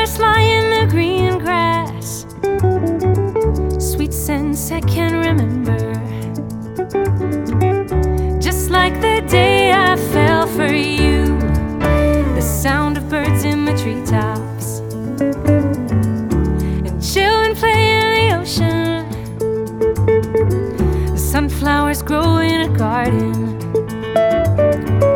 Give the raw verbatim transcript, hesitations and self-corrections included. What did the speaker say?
flowers lie in the green grass, sweet scents I can remember, just like the day I fell for you. The sound of birds in the treetops and children play in the ocean. The sunflowers grow in a garden.